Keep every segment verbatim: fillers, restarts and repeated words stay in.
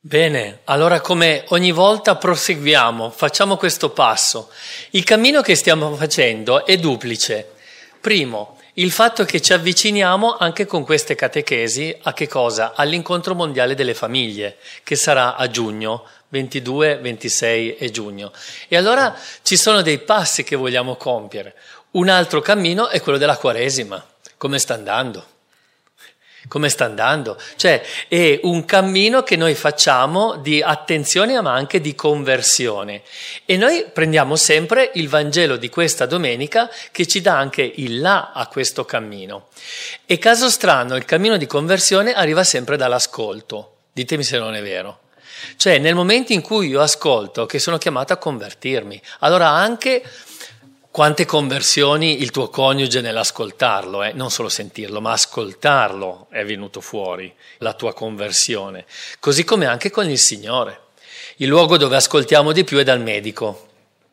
Bene, allora come ogni volta proseguiamo, facciamo questo passo. Il cammino che stiamo facendo è duplice. Primo, il fatto che ci avviciniamo anche con queste catechesi a che cosa? All'incontro mondiale delle famiglie, che sarà a giugno, ventidue, ventisei e giugno. E allora ci sono dei passi che vogliamo compiere. Un altro cammino è quello della Quaresima. Come sta andando? Come sta andando? Cioè è un cammino che noi facciamo di attenzione ma anche di conversione e noi prendiamo sempre il Vangelo di questa domenica che ci dà anche il là a questo cammino. E caso strano, il cammino di conversione arriva sempre dall'ascolto. Ditemi se non è vero. Cioè nel momento in cui io ascolto che sono chiamato a convertirmi, allora anche quante conversioni il tuo coniuge nell'ascoltarlo, eh? Non solo sentirlo, ma ascoltarlo è venuto fuori, la tua conversione. Così come anche con il Signore. Il luogo dove ascoltiamo di più è dal medico,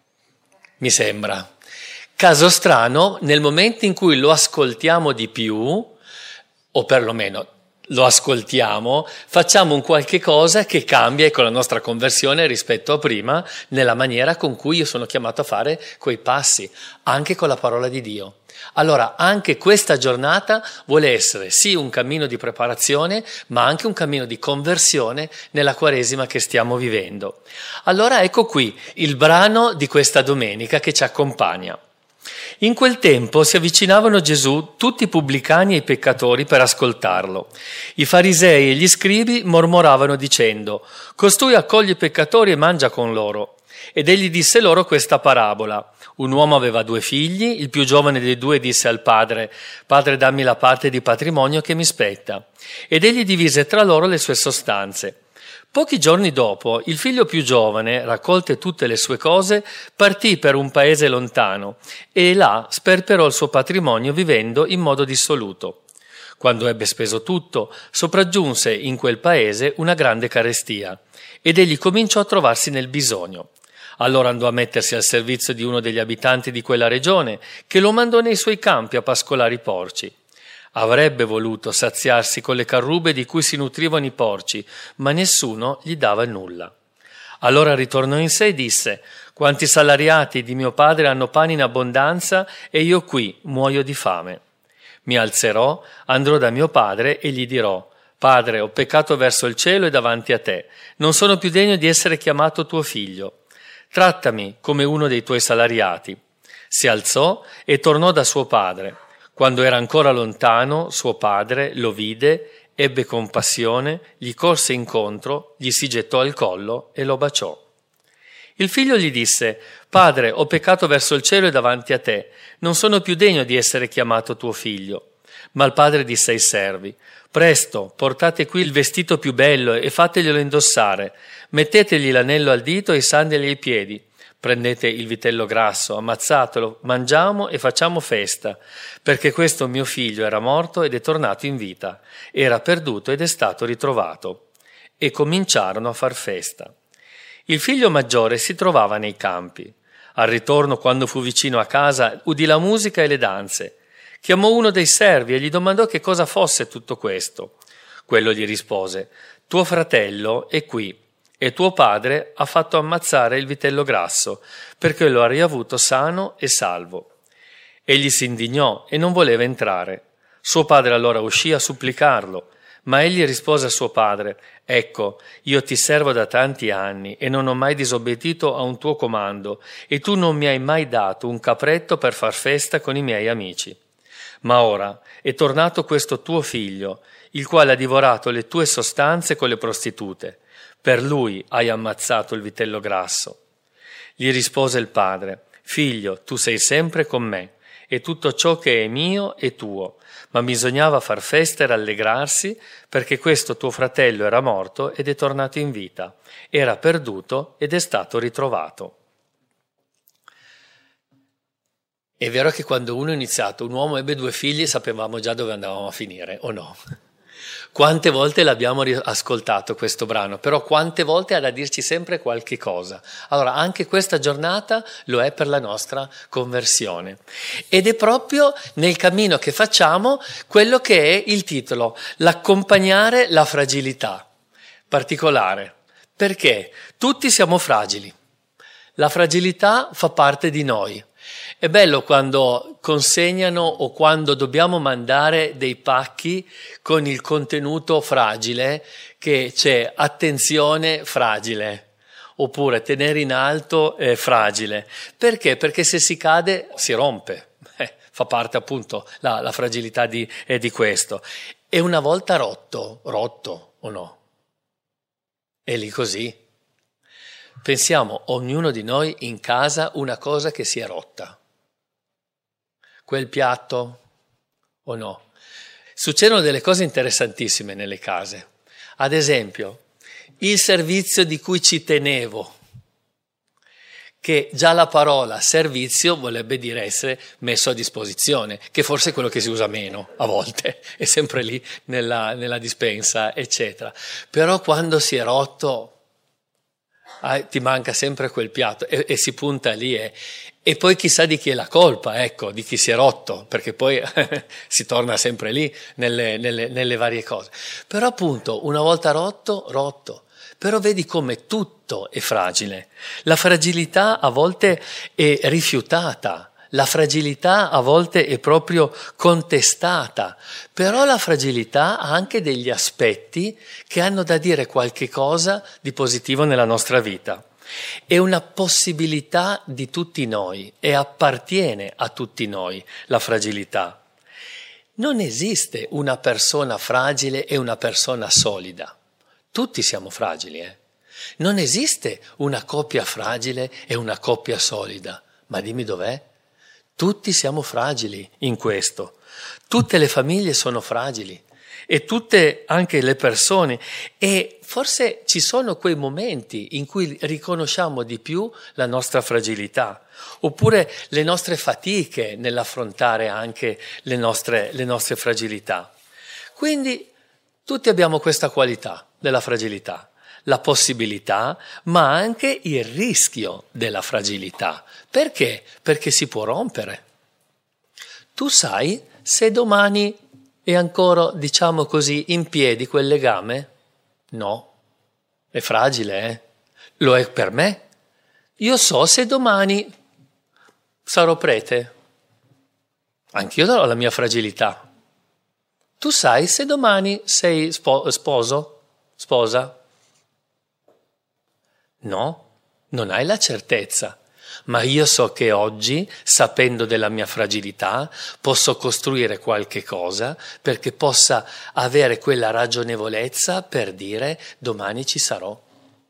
mi sembra. Caso strano, nel momento in cui lo ascoltiamo di più, o perlomeno lo ascoltiamo, facciamo un qualche cosa che cambia con la nostra conversione rispetto a prima, nella maniera con cui io sono chiamato a fare quei passi, anche con la parola di Dio. Allora, anche questa giornata vuole essere sì un cammino di preparazione, ma anche un cammino di conversione nella Quaresima che stiamo vivendo. Allora ecco qui il brano di questa domenica che ci accompagna. In quel tempo si avvicinavano a Gesù tutti i pubblicani e i peccatori per ascoltarlo. I farisei e gli scribi mormoravano dicendo: «Costui accoglie i peccatori e mangia con loro». Ed egli disse loro questa parabola. Un uomo aveva due figli, il più giovane dei due disse al padre: «Padre, dammi la parte di patrimonio che mi spetta». Ed egli divise tra loro le sue sostanze. Pochi giorni dopo, il figlio più giovane, raccolte tutte le sue cose, partì per un paese lontano e là sperperò il suo patrimonio vivendo in modo dissoluto. Quando ebbe speso tutto, sopraggiunse in quel paese una grande carestia ed egli cominciò a trovarsi nel bisogno. Allora andò a mettersi al servizio di uno degli abitanti di quella regione, che lo mandò nei suoi campi a pascolare i porci. Avrebbe voluto saziarsi con le carrube di cui si nutrivano i porci, ma nessuno gli dava nulla. Allora ritornò in sé e disse: «Quanti salariati di mio padre hanno pane in abbondanza e io qui muoio di fame. Mi alzerò, andrò da mio padre e gli dirò: Padre, ho peccato verso il cielo e davanti a te, non sono più degno di essere chiamato tuo figlio. Trattami come uno dei tuoi salariati». Si alzò e tornò da suo padre. Quando era ancora lontano, suo padre lo vide, ebbe compassione, gli corse incontro, gli si gettò al collo e lo baciò. Il figlio gli disse: «Padre, ho peccato verso il cielo e davanti a te, non sono più degno di essere chiamato tuo figlio». Ma il padre disse ai servi: «Presto, portate qui il vestito più bello e fateglielo indossare, mettetegli l'anello al dito e i sandali ai piedi. Prendete il vitello grasso, ammazzatelo, mangiamo e facciamo festa, perché questo mio figlio era morto ed è tornato in vita, era perduto ed è stato ritrovato». E cominciarono a far festa. Il figlio maggiore si trovava nei campi. Al ritorno, quando fu vicino a casa, udì la musica e le danze. Chiamò uno dei servi e gli domandò che cosa fosse tutto questo. Quello gli rispose: «Tuo fratello è qui e tuo padre ha fatto ammazzare il vitello grasso, perché lo ha riavuto sano e salvo». Egli si indignò e non voleva entrare. Suo padre allora uscì a supplicarlo, ma egli rispose a suo padre: «Ecco, io ti servo da tanti anni e non ho mai disobbedito a un tuo comando, e tu non mi hai mai dato un capretto per far festa con i miei amici. Ma ora è tornato questo tuo figlio, il quale ha divorato le tue sostanze con le prostitute. Per lui hai ammazzato il vitello grasso». Gli rispose il padre: «Figlio, tu sei sempre con me, e tutto ciò che è mio è tuo, ma bisognava far festa e rallegrarsi, perché questo tuo fratello era morto ed è tornato in vita, era perduto ed è stato ritrovato». È vero che quando uno è iniziato, un uomo ebbe due figli, sapevamo già dove andavamo a finire, o no? Quante volte l'abbiamo ascoltato questo brano, però quante volte ha da dirci sempre qualche cosa. Allora anche questa giornata lo è per la nostra conversione. Ed è proprio nel cammino che facciamo quello che è il titolo: l'accompagnare la fragilità. Particolare. Perché tutti siamo fragili. La fragilità fa parte di noi. È bello quando consegnano o quando dobbiamo mandare dei pacchi con il contenuto fragile, che c'è attenzione fragile, oppure tenere in alto è fragile. Perché? Perché se si cade si rompe. Eh, fa parte appunto la, la fragilità di, è di questo. E una volta rotto, rotto o no? È lì così. Pensiamo, ognuno di noi in casa, una cosa che si è rotta. Quel piatto o no? Succedono delle cose interessantissime nelle case. Ad esempio, il servizio di cui ci tenevo, che già la parola servizio vorrebbe dire essere messo a disposizione, che forse è quello che si usa meno a volte, è sempre lì nella, nella dispensa, eccetera. Però quando si è rotto, ah, ti manca sempre quel piatto e, e si punta lì e, e poi chissà di chi è la colpa, ecco, di chi si è rotto, perché poi si torna sempre lì nelle, nelle, nelle varie cose. Però appunto, una volta rotto, rotto. Però vedi come tutto è fragile. La fragilità a volte è rifiutata, la fragilità a volte è proprio contestata, però la fragilità ha anche degli aspetti che hanno da dire qualche cosa di positivo nella nostra vita. È una possibilità di tutti noi e appartiene a tutti noi la fragilità. Non esiste una persona fragile e una persona solida. Tutti siamo fragili, eh? Non esiste una coppia fragile e una coppia solida. Ma dimmi dov'è? Tutti siamo fragili in questo. Tutte le famiglie sono fragili e tutte anche le persone. E forse ci sono quei momenti in cui riconosciamo di più la nostra fragilità, oppure le nostre fatiche nell'affrontare anche le nostre, le nostre fragilità. Quindi tutti abbiamo questa qualità della fragilità, la possibilità, ma anche il rischio della fragilità. Perché? Perché si può rompere. Tu sai se domani è ancora, diciamo così, in piedi quel legame? No, è fragile, eh? Lo è per me. Io so se domani sarò prete. Anch'io ho la mia fragilità. Tu sai se domani sei spo- sposo? Sposa? No, non hai la certezza, ma io so che oggi, sapendo della mia fragilità, posso costruire qualche cosa perché possa avere quella ragionevolezza per dire domani ci sarò.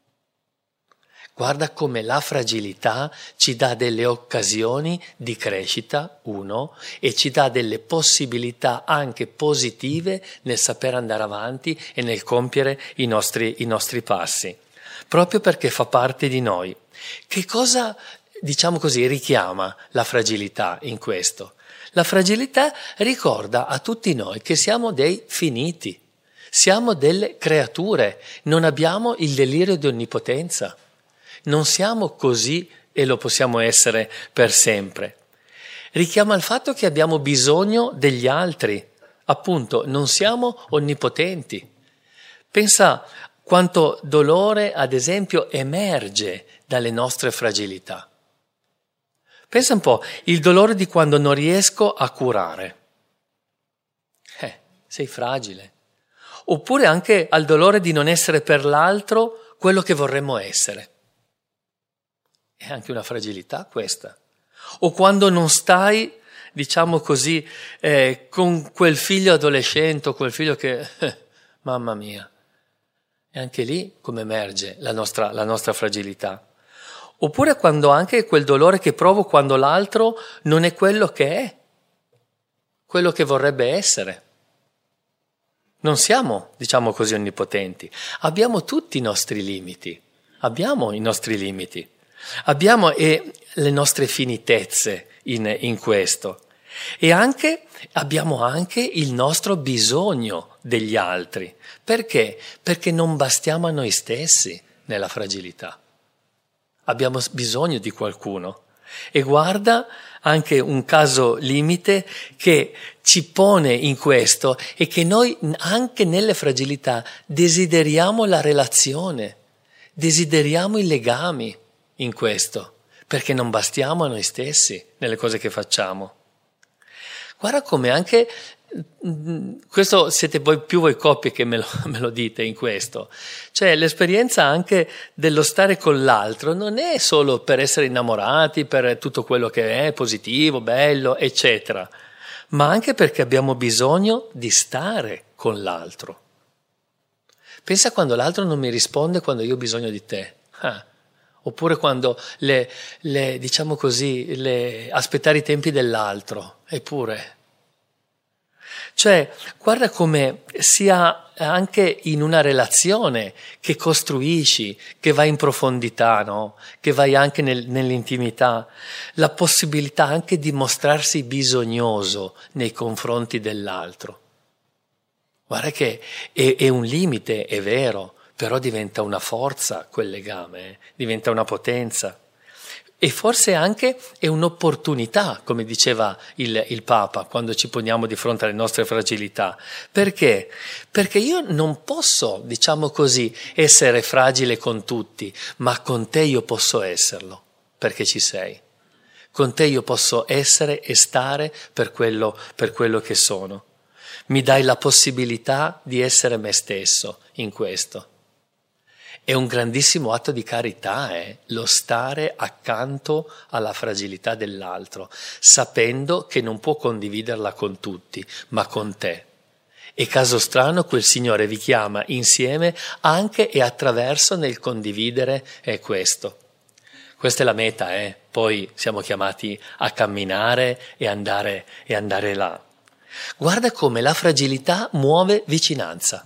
Guarda come la fragilità ci dà delle occasioni di crescita, uno, e ci dà delle possibilità anche positive nel saper andare avanti e nel compiere i nostri, i nostri passi, proprio perché fa parte di noi. Che cosa, diciamo così, richiama la fragilità in questo? La fragilità ricorda a tutti noi che siamo dei finiti, siamo delle creature, non abbiamo il delirio di onnipotenza. Non siamo così e lo possiamo essere per sempre. Richiama il fatto che abbiamo bisogno degli altri, appunto, non siamo onnipotenti. Pensa quanto dolore, ad esempio, emerge dalle nostre fragilità. Pensa un po', il dolore di quando non riesco a curare. Eh, sei fragile. Oppure anche al dolore di non essere per l'altro quello che vorremmo essere. È anche una fragilità questa. O quando non stai, diciamo così, eh, con quel figlio adolescente o quel figlio che, eh, mamma mia, e anche lì come emerge la nostra, la nostra fragilità. Oppure quando anche quel dolore che provo quando l'altro non è quello che è, quello che vorrebbe essere. Non siamo, diciamo così, onnipotenti. Abbiamo tutti i nostri limiti. Abbiamo i nostri limiti. Abbiamo e le nostre finitezze in, in questo e anche abbiamo anche il nostro bisogno degli altri. Perché? Perché non bastiamo a noi stessi nella fragilità. Abbiamo bisogno di qualcuno. E guarda anche un caso limite che ci pone in questo e che noi anche nelle fragilità desideriamo la relazione. desideriamo i legami in questo, perché non bastiamo a noi stessi nelle cose che facciamo. Guarda come anche, questo siete voi più voi coppie che me lo, me lo dite in questo, cioè l'esperienza anche dello stare con l'altro non è solo per essere innamorati, per tutto quello che è positivo, bello, eccetera, ma anche perché abbiamo bisogno di stare con l'altro. Pensa quando l'altro non mi risponde quando io ho bisogno di te, ah. Oppure quando le, le diciamo così, le, aspettare i tempi dell'altro, eppure. Cioè, guarda come sia anche in una relazione che costruisci, che vai in profondità, no? Che vai anche nel, nell'intimità, la possibilità anche di mostrarsi bisognoso nei confronti dell'altro. Guarda che è, è un limite, è vero, però diventa una forza quel legame, eh? Diventa una potenza. E forse anche è un'opportunità, come diceva il, il Papa, quando ci poniamo di fronte alle nostre fragilità. Perché? Perché io non posso, diciamo così, essere fragile con tutti, ma con te io posso esserlo, perché ci sei. Con te io posso essere e stare per quello, per quello che sono. Mi dai la possibilità di essere me stesso in questo. È un grandissimo atto di carità, eh? Lo stare accanto alla fragilità dell'altro, sapendo che non può condividerla con tutti, ma con te. E caso strano, quel Signore vi chiama insieme anche e attraverso nel condividere è questo. Questa è la meta, eh? Poi siamo chiamati a camminare e andare, e andare là. Guarda come la fragilità muove vicinanza.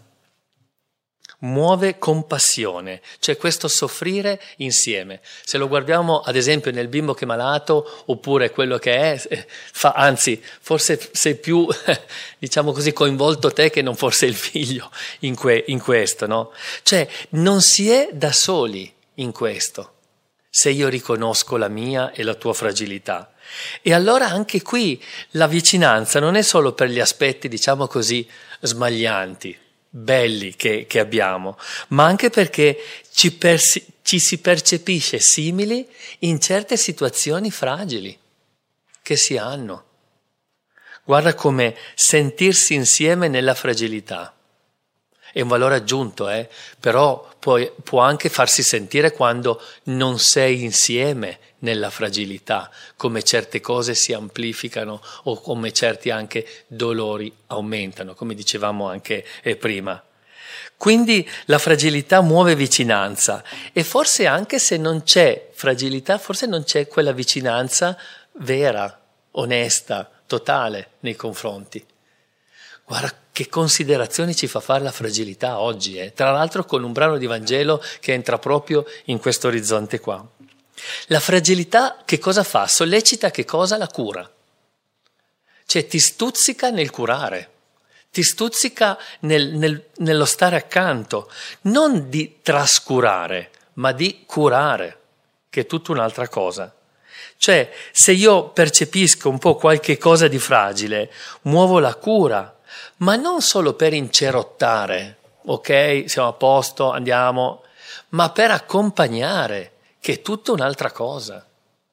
Muove compassione, cioè questo soffrire insieme. Se lo guardiamo ad esempio nel bimbo che è malato, oppure quello che è, fa, anzi, forse sei più, diciamo così, coinvolto te che non forse il figlio in, que, in questo, no? Cioè non si è da soli in questo, se io riconosco la mia e la tua fragilità. E allora anche qui la vicinanza non è solo per gli aspetti, diciamo così, smaglianti, belli che, che abbiamo, ma anche perché ci, persi, ci si percepisce simili in certe situazioni fragili che si hanno. Guarda come sentirsi insieme nella fragilità è un valore aggiunto, eh? Però può, può anche farsi sentire quando non sei insieme nella fragilità, come certe cose si amplificano o come certi anche dolori aumentano, come dicevamo anche eh, prima. Quindi la fragilità muove vicinanza e forse anche se non c'è fragilità, forse non c'è quella vicinanza vera, onesta, totale nei confronti. Guarda che considerazioni ci fa fare la fragilità oggi, eh? Tra l'altro con un brano di Vangelo che entra proprio in questo orizzonte qua. La fragilità che cosa fa? Sollecita che cosa? La cura. Cioè ti stuzzica nel curare, ti stuzzica nel, nel, nello stare accanto, non di trascurare, ma di curare, che è tutta un'altra cosa. Cioè se io percepisco un po' qualche cosa di fragile, muovo la cura, ma non solo per incerottare, ok, siamo a posto, andiamo, ma per accompagnare, che è tutta un'altra cosa.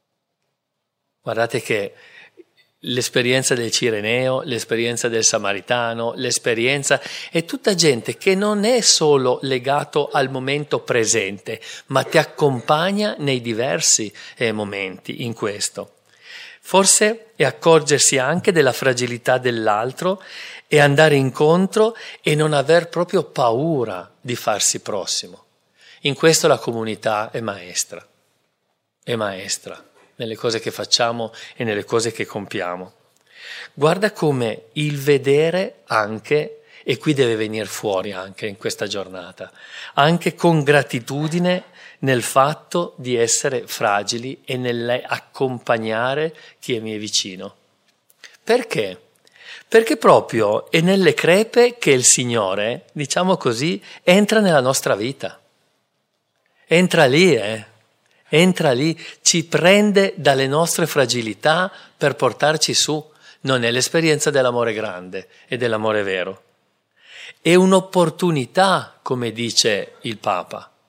Guardate che l'esperienza del Cireneo, l'esperienza del Samaritano, l'esperienza è tutta gente che non è solo legato al momento presente, ma ti accompagna nei diversi eh, momenti in questo. Forse è accorgersi anche della fragilità dell'altro e andare incontro e non aver proprio paura di farsi prossimo. In questo la comunità è maestra, è maestra nelle cose che facciamo e nelle cose che compiamo. Guarda come il vedere anche, e qui deve venire fuori anche in questa giornata, anche con gratitudine nel fatto di essere fragili e nell'accompagnare chi è mio vicino. Perché? Perché proprio è nelle crepe che il Signore, diciamo così, entra nella nostra vita. Entra lì, eh? Entra lì, ci prende dalle nostre fragilità per portarci su. Non è l'esperienza dell'amore grande e dell'amore vero. È un'opportunità, come dice il Papa,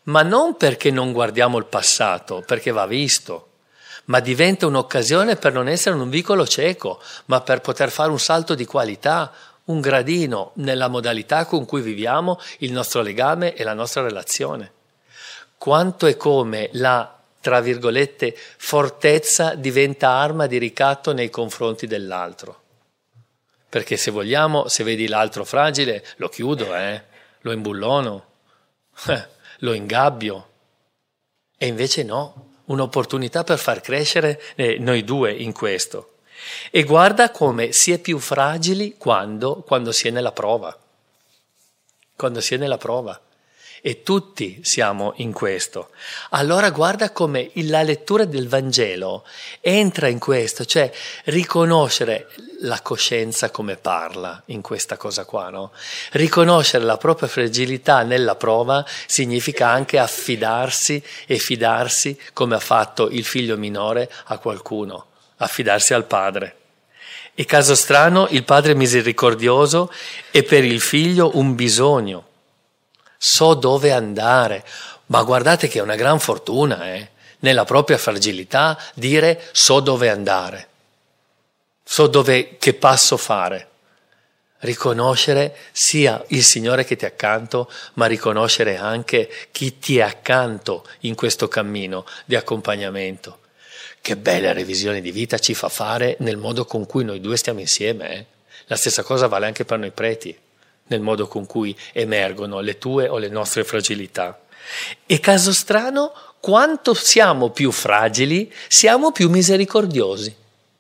ma non perché non guardiamo il passato, perché va visto, ma diventa un'occasione per non essere un vicolo cieco, ma per poter fare un salto di qualità, un gradino nella modalità con cui viviamo il nostro legame e la nostra relazione. Quanto e come la, tra virgolette, fortezza diventa arma di ricatto nei confronti dell'altro. Perché se vogliamo, se vedi l'altro fragile, lo chiudo, eh? Lo imbullono, eh, lo ingabbio. E invece no, un'opportunità per far crescere eh, noi due in questo. E guarda come si è più fragili quando, quando si è nella prova. Quando si è nella prova. E tutti siamo in questo. Allora guarda come la lettura del Vangelo entra in questo, cioè riconoscere la coscienza come parla in questa cosa qua, no? Riconoscere la propria fragilità nella prova significa anche affidarsi e fidarsi come ha fatto il figlio minore a qualcuno, affidarsi al padre. E caso strano, il padre misericordioso è per il figlio un bisogno. So dove andare, ma guardate che è una gran fortuna, eh? Nella propria fragilità dire so dove andare, so dove, che passo fare. Riconoscere sia il Signore che ti è accanto, ma riconoscere anche chi ti è accanto in questo cammino di accompagnamento. Che bella revisione di vita ci fa fare nel modo con cui noi due stiamo insieme. Eh? La stessa cosa vale anche per noi preti, nel modo con cui emergono le tue o le nostre fragilità. E caso strano, quanto siamo più fragili, siamo più misericordiosi.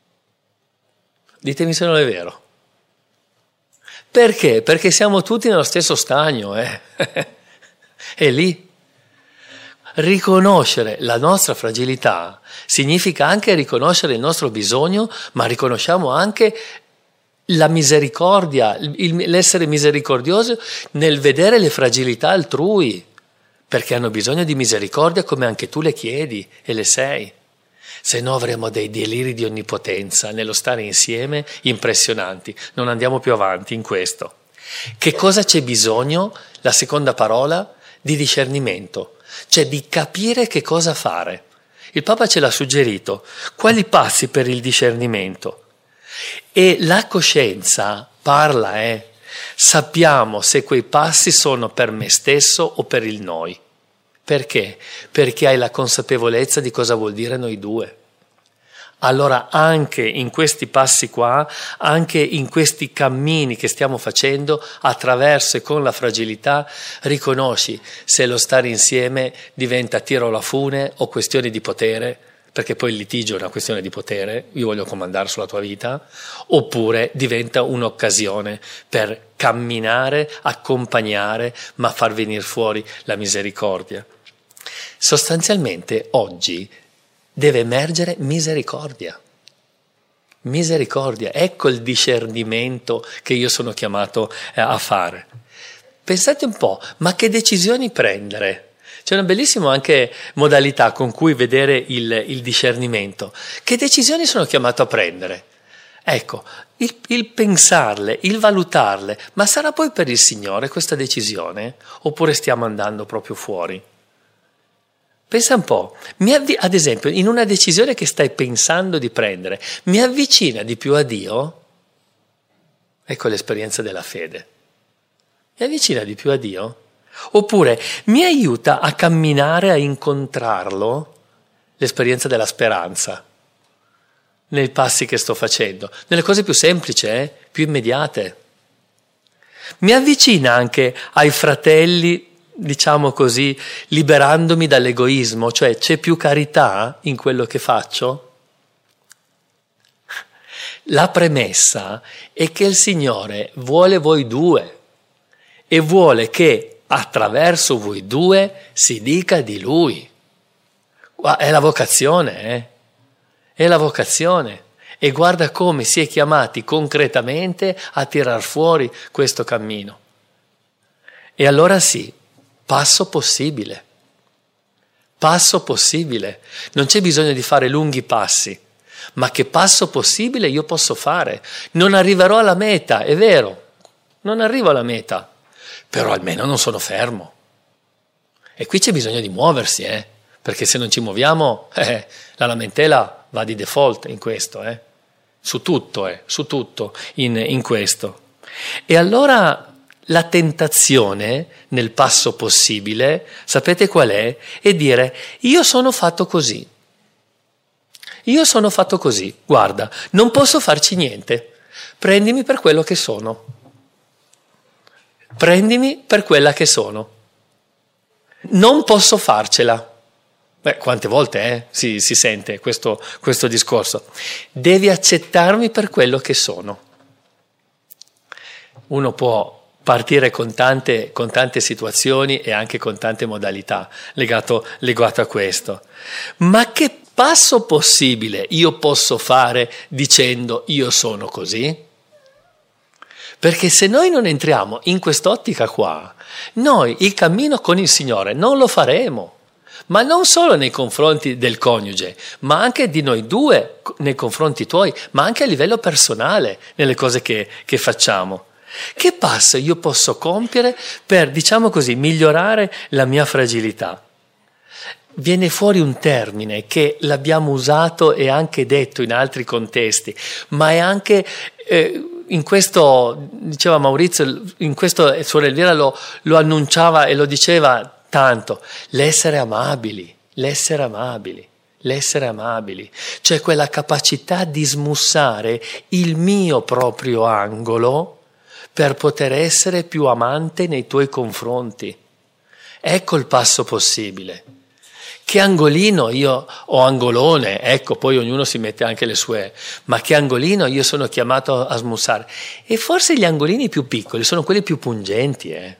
Ditemi se non è vero. Perché? Perché siamo tutti nello stesso stagno. Eh? È lì. Riconoscere la nostra fragilità significa anche riconoscere il nostro bisogno, ma riconosciamo anche la misericordia, il, l'essere misericordioso nel vedere le fragilità altrui, perché hanno bisogno di misericordia come anche tu le chiedi e le sei. Se no avremo dei deliri di onnipotenza nello stare insieme impressionanti. Non andiamo più avanti in questo. Che cosa c'è bisogno? La seconda parola, di discernimento, cioè di capire che cosa fare. Il Papa ce l'ha suggerito. Quali passi per il discernimento? E la coscienza parla, eh? Sappiamo se quei passi sono per me stesso o per il noi. Perché? Perché hai la consapevolezza di cosa vuol dire noi due. Allora anche in questi passi qua, anche in questi cammini che stiamo facendo, attraverso e con la fragilità, riconosci se lo stare insieme diventa tiro alla fune o questione di potere, perché poi il litigio è una questione di potere, io voglio comandare sulla tua vita, oppure diventa un'occasione per camminare, accompagnare, ma far venire fuori la misericordia. Sostanzialmente oggi deve emergere misericordia. Misericordia, ecco il discernimento che io sono chiamato a fare. Pensate un po', ma che decisioni prendere? C'è una bellissima anche modalità con cui vedere il, il discernimento. Che decisioni sono chiamato a prendere? Ecco, il, il pensarle, il valutarle, ma sarà poi per il Signore questa decisione? Oppure stiamo andando proprio fuori? Pensa un po', mi avvi- ad esempio, in una decisione che stai pensando di prendere, mi avvicina di più a Dio? Ecco l'esperienza della fede. Mi avvicina di più a Dio? Oppure mi aiuta a camminare, a incontrarlo, l'esperienza della speranza, nei passi che sto facendo, nelle cose più semplici, eh? Più immediate. Mi avvicina anche ai fratelli, diciamo così, liberandomi dall'egoismo, cioè c'è più carità in quello che faccio? La premessa è che il Signore vuole voi due e vuole che attraverso voi due si dica di Lui. È la vocazione, eh? È la vocazione. E guarda come si è chiamati concretamente a tirar fuori questo cammino. E allora sì, passo possibile. Passo possibile. Non c'è bisogno di fare lunghi passi, ma che passo possibile io posso fare. Non arriverò alla meta, è vero, non arrivo alla meta. Però almeno non sono fermo. E qui c'è bisogno di muoversi, eh? Perché se non ci muoviamo, eh, la lamentela va di default in questo, eh? Su tutto, eh? Su tutto in, in questo. E allora la tentazione nel passo possibile, sapete qual è? È dire, io sono fatto così. Io sono fatto così, guarda, non posso farci niente. Prendimi per quello che sono. Prendimi per quella che sono. Non posso farcela. Beh, quante volte eh, si, si sente questo, questo discorso. Devi accettarmi per quello che sono. Uno può partire con tante, con tante situazioni e anche con tante modalità legato, legato a questo. Ma che passo possibile io posso fare dicendo io sono così? Perché se noi non entriamo in quest'ottica qua, noi il cammino con il Signore non lo faremo, ma non solo nei confronti del coniuge, ma anche di noi due, nei confronti tuoi, ma anche a livello personale, nelle cose che, che facciamo. Che passo io posso compiere per, diciamo così, migliorare la mia fragilità? Viene fuori un termine che l'abbiamo usato e anche detto in altri contesti, ma è anche... Eh, In questo, diceva Maurizio, in questo Suor Elvira lo, lo annunciava e lo diceva tanto, l'essere amabili, l'essere amabili, l'essere amabili, cioè quella capacità di smussare il mio proprio angolo per poter essere più amante nei tuoi confronti. Ecco il passo possibile. Che angolino io o angolone, ecco, poi ognuno si mette anche le sue, ma che angolino io sono chiamato a smussare. E forse gli angolini più piccoli sono quelli più pungenti, eh.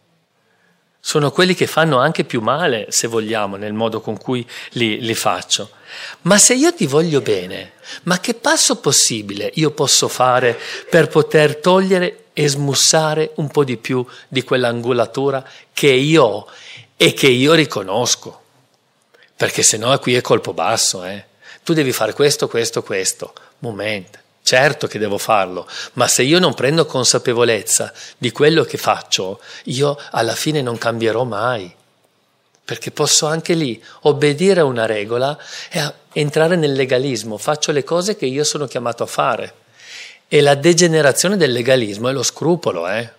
Sono quelli che fanno anche più male, se vogliamo, nel modo con cui li, li faccio. Ma se io ti voglio bene, ma che passo possibile io posso fare per poter togliere e smussare un po' di più di quell'angolatura che io ho e che io riconosco? Perché se no qui è colpo basso, eh. Tu devi fare questo, questo, questo. Momento, certo che devo farlo, ma se io non prendo consapevolezza di quello che faccio, io alla fine non cambierò mai. Perché posso anche lì obbedire a una regola e a entrare nel legalismo. Faccio le cose che io sono chiamato a fare. E la degenerazione del legalismo è lo scrupolo, eh.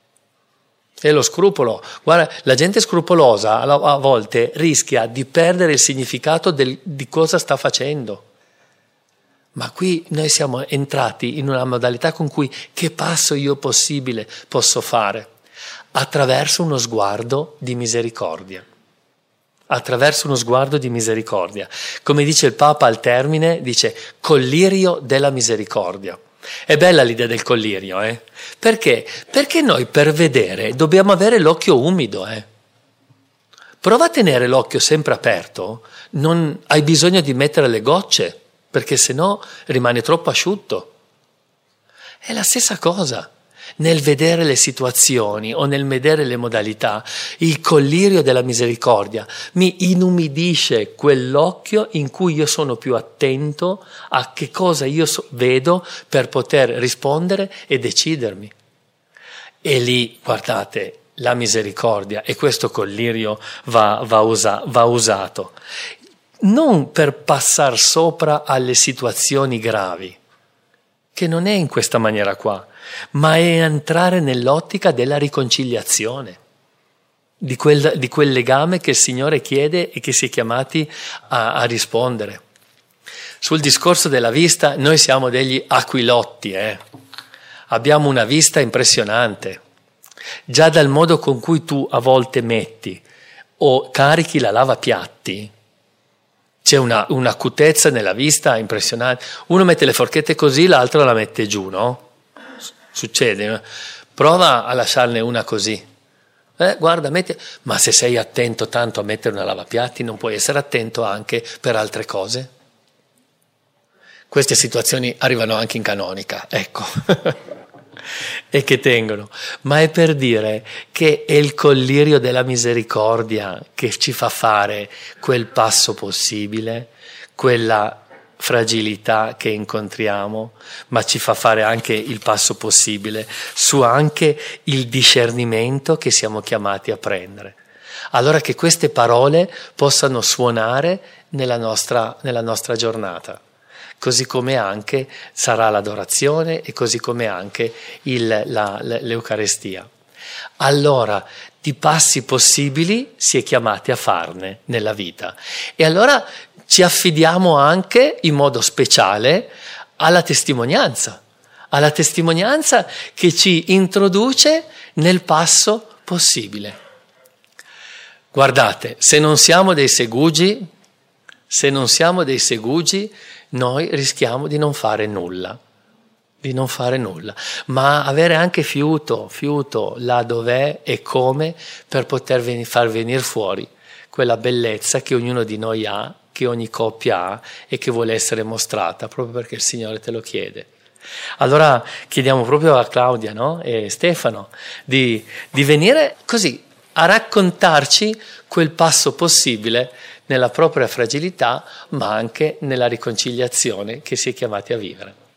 È lo scrupolo. Guarda, la gente scrupolosa a volte rischia di perdere il significato del, di cosa sta facendo. Ma qui noi siamo entrati in una modalità con cui che passo io possibile posso fare? Attraverso uno sguardo di misericordia. Attraverso uno sguardo di misericordia. Come dice il Papa al termine, dice collirio della misericordia. È bella l'idea del collirio, eh? Perché? Perché noi per vedere dobbiamo avere l'occhio umido, eh? Prova a tenere l'occhio sempre aperto, non hai bisogno di mettere le gocce, perché sennò rimane troppo asciutto. È la stessa cosa. Nel vedere le situazioni o nel vedere le modalità, il collirio della misericordia mi inumidisce quell'occhio in cui io sono più attento a che cosa io so- vedo per poter rispondere e decidermi. E lì, guardate, la misericordia e questo collirio va, va, usa, va usato. Non per passare sopra alle situazioni gravi, che non è in questa maniera qua, ma è entrare nell'ottica della riconciliazione, di quel, di quel legame che il Signore chiede e che si è chiamati a, a rispondere. Sul discorso della vista, noi siamo degli aquilotti, eh? Abbiamo una vista impressionante, già dal modo con cui tu a volte metti o carichi la lavapiatti. C'è una, un'acutezza nella vista impressionante. Uno mette le forchette così, l'altro la mette giù, no? Succede. Prova a lasciarne una così. Eh, guarda, metti... Ma se sei attento tanto a mettere una lavapiatti, non puoi essere attento anche per altre cose? Queste situazioni arrivano anche in canonica, ecco. E che tengono. Ma è per dire che è il collirio della misericordia che ci fa fare quel passo possibile, quella fragilità che incontriamo, ma ci fa fare anche il passo possibile su anche il discernimento che siamo chiamati a prendere. Allora che queste parole possano suonare nella nostra, nella nostra giornata, così come anche sarà l'adorazione e così come anche il, la, l'Eucarestia. Allora, di passi possibili si è chiamati a farne nella vita. E allora ci affidiamo anche in modo speciale alla testimonianza, alla testimonianza che ci introduce nel passo possibile. Guardate, se non siamo dei segugi, se non siamo dei segugi, noi rischiamo di non fare nulla, di non fare nulla, ma avere anche fiuto, fiuto là dov'è e come per poter ven- far venire fuori quella bellezza che ognuno di noi ha, che ogni coppia ha e che vuole essere mostrata proprio perché il Signore te lo chiede. Allora chiediamo proprio a Claudia, no? E Stefano di, di venire così a raccontarci quel passo possibile nella propria fragilità, ma anche nella riconciliazione che si è chiamati a vivere.